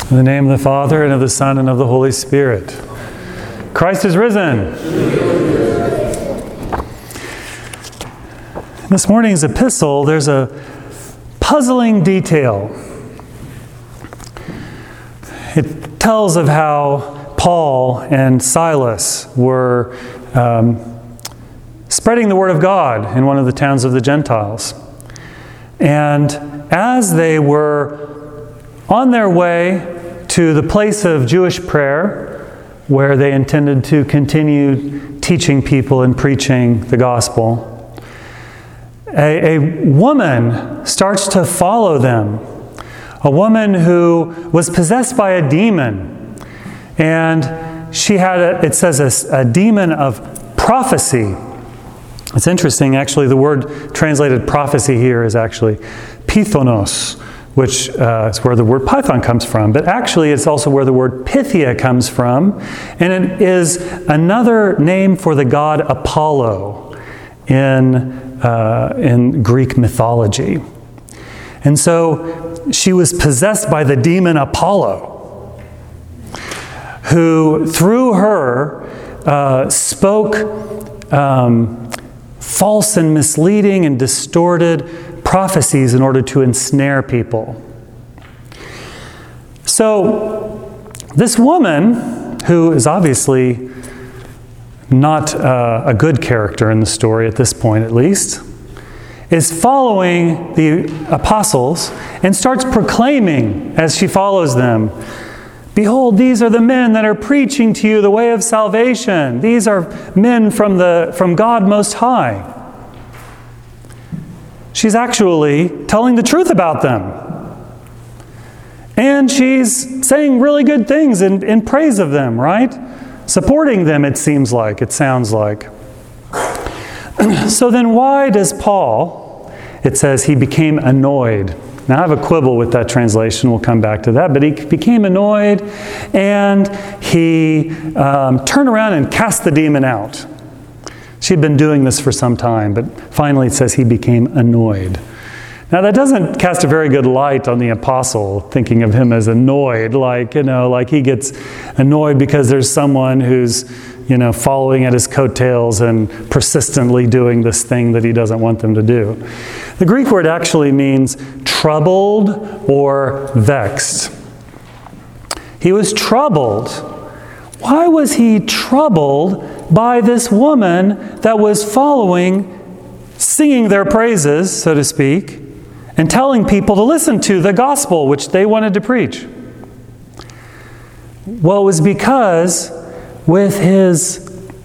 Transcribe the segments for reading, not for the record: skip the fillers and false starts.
In the name of the Father, and of the Son, and of the Holy Spirit. Christ is risen. In this morning's epistle, there's a puzzling detail. It tells of how Paul and Silas were spreading the word of God in one of the towns of the Gentiles. And as they were on their way to the place of Jewish prayer, where they intended to continue teaching people and preaching the gospel, a woman starts to follow them. A woman who was possessed by a demon. And she had, it says, a demon of prophecy. It's interesting, actually, the word translated prophecy here is actually pythonos, which is where the word python comes from. But actually, it's also where the word Pythia comes from. And it is another name for the god Apollo in Greek mythology. And so she was possessed by the demon Apollo, who through her spoke false and misleading and distorted prophecies in order to ensnare people. So this woman, who is obviously not a good character in the story at this point at least, is following the apostles and starts proclaiming as she follows them, "Behold, these are the men that are preaching to you the way of salvation. These are men from God Most High." She's actually telling the truth about them. And she's saying really good things in praise of them, right? Supporting them, it sounds like. So then why does Paul, it says he became annoyed. Now I have a quibble with that translation, we'll come back to that, but he became annoyed and he turned around and cast the demon out. She had been doing this for some time, but finally it says he became annoyed. Now that doesn't cast a very good light on the apostle, thinking of him as annoyed, like he gets annoyed because there's someone who's, following at his coattails and persistently doing this thing that he doesn't want them to do. The Greek word actually means troubled or vexed. He was troubled. Why was he troubled by this woman that was singing their praises, so to speak, and telling people to listen to the gospel which they wanted to preach? Well, it was because with his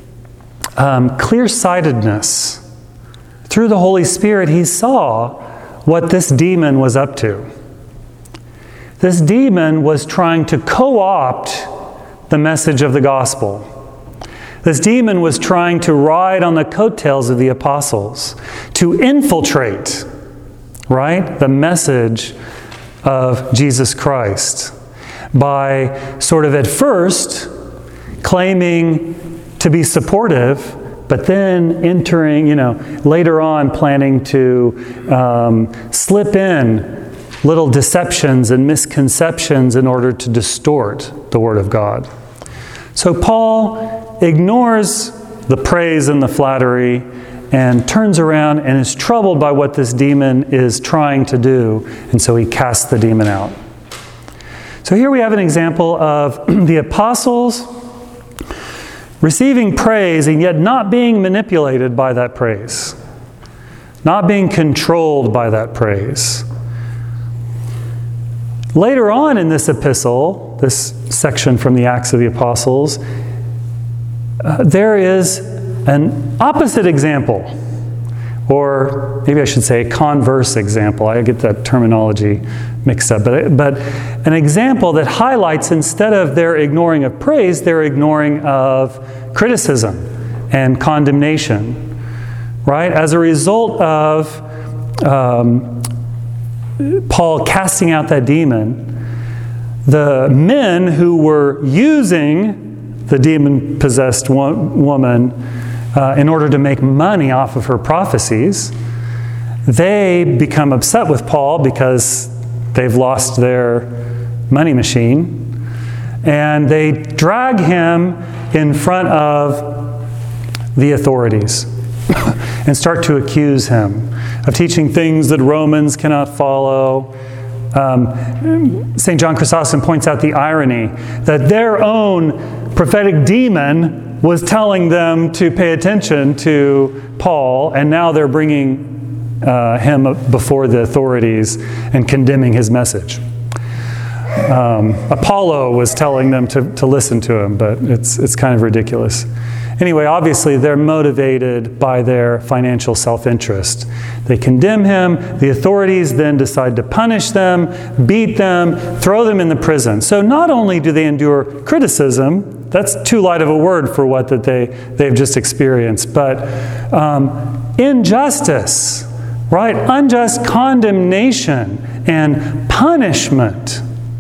clear-sightedness, through the Holy Spirit, he saw what this demon was up to. This demon was trying to co-opt the message of the gospel. This demon was trying to ride on the coattails of the apostles, to infiltrate, right, the message of Jesus Christ by sort of at first claiming to be supportive, but then entering, later on planning to slip in little deceptions and misconceptions in order to distort the Word of God. So Paul ignores the praise and the flattery and turns around and is troubled by what this demon is trying to do, and so he casts the demon out. So here we have an example of the apostles receiving praise and yet not being manipulated by that praise, not being controlled by that praise. Later on in this epistle, this section from the Acts of the Apostles, there is an opposite example, or maybe I should say a converse example. I get that terminology mixed up. But an example that highlights, instead of their ignoring of praise, their ignoring of criticism and condemnation, right? As a result of Paul casting out that demon, the men who were using the demon-possessed woman in order to make money off of her prophecies, they become upset with Paul because they've lost their money machine, and they drag him in front of the authorities and start to accuse him of teaching things that Romans cannot follow. St. John Chrysostom points out the irony that their own prophetic demon was telling them to pay attention to Paul, and now they're bringing him before the authorities and condemning his message. Apollo was telling them to listen to him, but it's kind of ridiculous. Anyway, obviously they're motivated by their financial self-interest. They condemn him. The authorities then decide to punish them, beat them, throw them in the prison. So not only do they endure criticism, that's too light of a word for what that they've just experienced, but injustice, right? Unjust condemnation and punishment.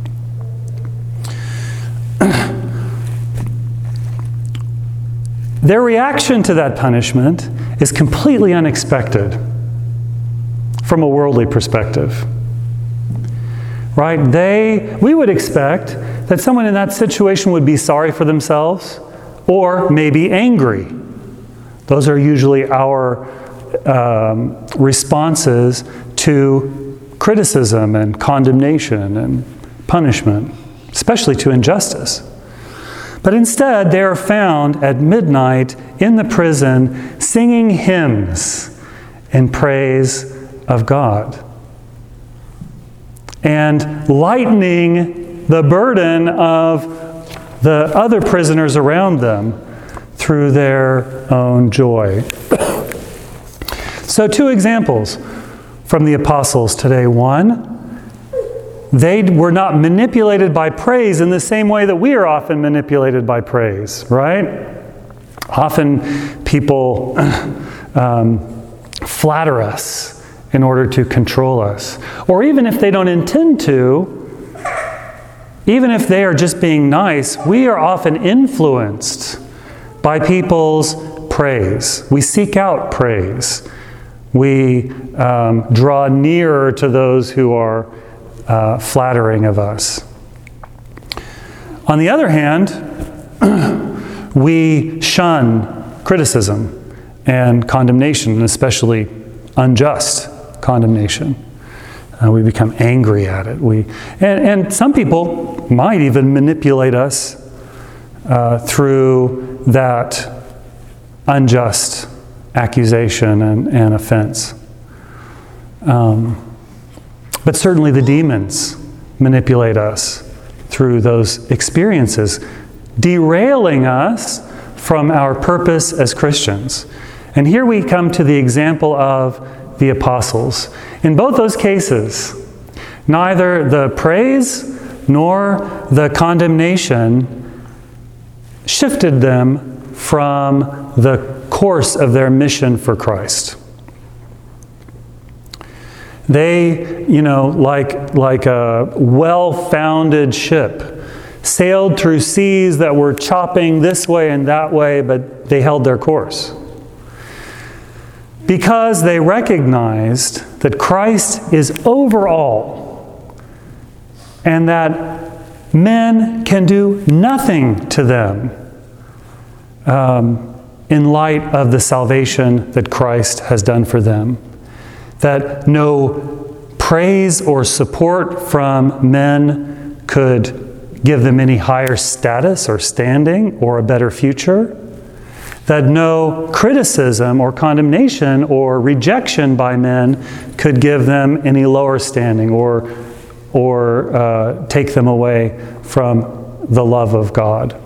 Their reaction to that punishment is completely unexpected from a worldly perspective. Right? We would expect that someone in that situation would be sorry for themselves or maybe angry. Those are usually our responses to criticism and condemnation and punishment, especially to injustice. But instead, they are found at midnight in the prison singing hymns in praise of God and lightening the burden of the other prisoners around them through their own joy. So 2 examples from the apostles today. 1, they were not manipulated by praise in the same way that we are often manipulated by praise, right? Often people flatter us in order to control us. Or even if they don't intend to, even if they are just being nice, we are often influenced by people's praise. We seek out praise. We draw nearer to those who are flattering of us. On the other hand, we shun criticism and condemnation, and especially unjust condemnation. We become angry at it. And some people might even manipulate us through that unjust accusation and offense. But certainly the demons manipulate us through those experiences, derailing us from our purpose as Christians. And here we come to the example of the apostles. In both those cases, neither the praise nor the condemnation shifted them from the course of their mission for Christ. They, like a well-founded ship, sailed through seas that were chopping this way and that way, but they held their course. Because they recognized that Christ is over all, and that men can do nothing to them in light of the salvation that Christ has done for them. That no praise or support from men could give them any higher status or standing or a better future. That no criticism or condemnation or rejection by men could give them any lower standing or take them away from the love of God.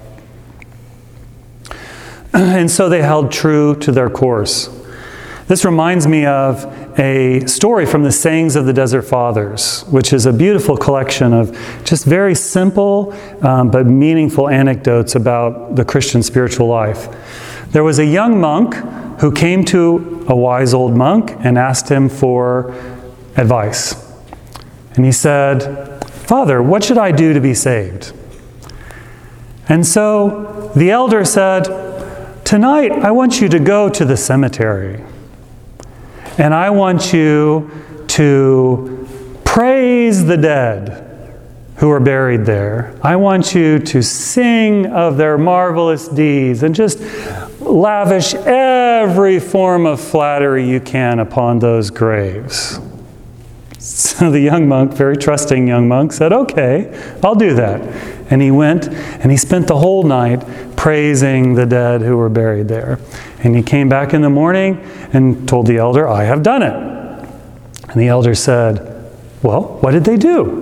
And so they held true to their course. This reminds me of a story from the Sayings of the Desert Fathers, which is a beautiful collection of just very simple but meaningful anecdotes about the Christian spiritual life. There was a young monk who came to a wise old monk and asked him for advice. And he said, "Father, what should I do to be saved?" And so the elder said, "Tonight I want you to go to the cemetery. And I want you to praise the dead who are buried there. I want you to sing of their marvelous deeds and just lavish every form of flattery you can upon those graves. So the young monk, very trusting young monk, said, okay, I'll do that. And he went and he spent the whole night praising the dead who were buried there. And he came back in the morning and told the elder, I have done it. And the elder said, well, what did they do?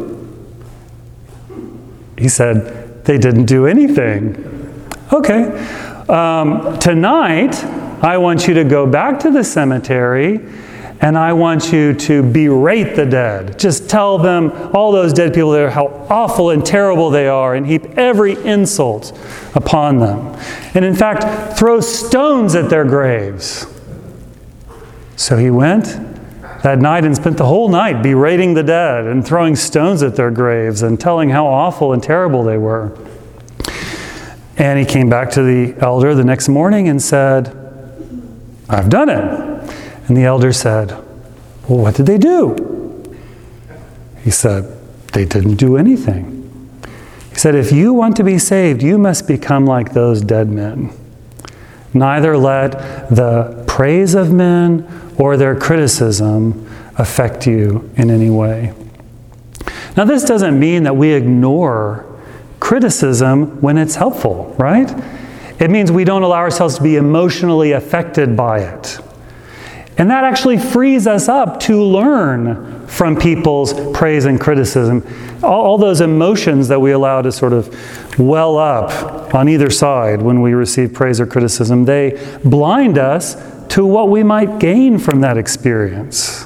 He said, they didn't do anything. Okay. Tonight, I want you to go back to the cemetery and I want you to berate the dead. Just tell them, all those dead people there, how awful and terrible they are, and heap every insult upon them. And in fact, throw stones at their graves. So he went that night and spent the whole night berating the dead and throwing stones at their graves and telling how awful and terrible they were. And he came back to the elder the next morning and said, I've done it. And the elder said, well, what did they do? He said, they didn't do anything. He said, if you want to be saved, you must become like those dead men. Neither let the praise of men or their criticism affect you in any way. Now, this doesn't mean that we ignore criticism when it's helpful, right? It means we don't allow ourselves to be emotionally affected by it. And that actually frees us up to learn from people's praise and criticism. All those emotions that we allow to sort of well up on either side when we receive praise or criticism, they blind us to what we might gain from that experience.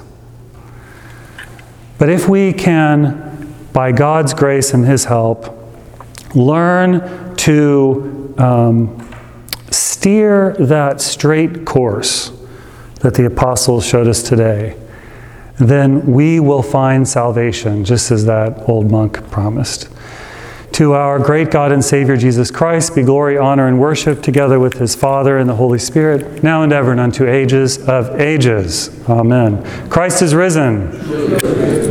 But if we can, by God's grace and His help, learn to steer that straight course that the apostles showed us today, then we will find salvation, just as that old monk promised. To our great God and Savior Jesus Christ be glory, honor, and worship together with His Father and the Holy Spirit, now and ever and unto ages of ages. Amen. Christ is risen.